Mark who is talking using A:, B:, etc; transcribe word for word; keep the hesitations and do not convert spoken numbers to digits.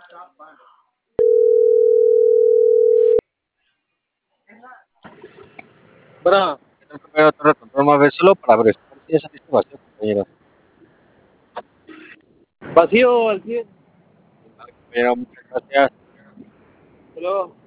A: Bueno, tengo que ver otro control más ver solo para verificar si esa lista vacía, compañero.
B: Vacío al cien.
A: Vale, compañero, muchas gracias.
B: Hasta luego.